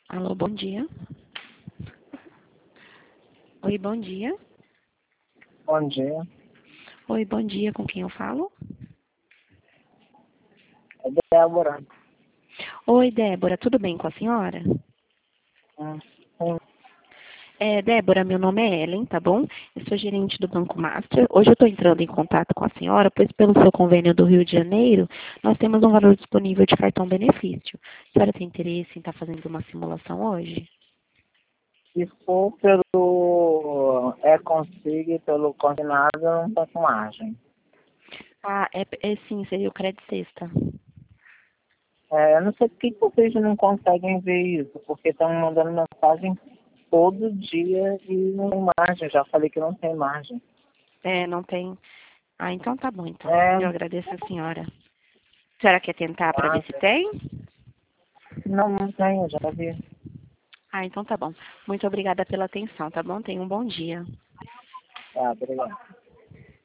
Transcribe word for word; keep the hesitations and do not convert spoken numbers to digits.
Alô, bom dia. Oi, bom dia. Bom dia. Oi, bom dia, com quem eu falo? É Débora. Oi, Débora, tudo bem com a senhora? Hum, sim. É, Débora, meu nome é Ellen, tá bom? Eu sou gerente do Banco Master. Hoje eu estou entrando em contato com a senhora, pois pelo seu convênio do Rio de Janeiro, nós temos um valor disponível de cartão benefício. A senhora tem interesse em estar fazendo uma simulação hoje? Se for pelo é consigo e pelo consignado, eu não tô com margem. Ah, é, é sim, seria o crédito sexta. É, eu não sei por que que vocês não conseguem ver isso, porque estão me mandando mensagem todo dia e não tem margem. Eu já falei que não tem margem. É, não tem. Ah, então tá bom, então. É, Eu agradeço a senhora. A senhora quer tentar para ver tá. se tem? Não, não tem, eu já vi. Ah, então tá bom. Muito obrigada pela atenção, tá bom? Tenha um bom dia. Tá, obrigado.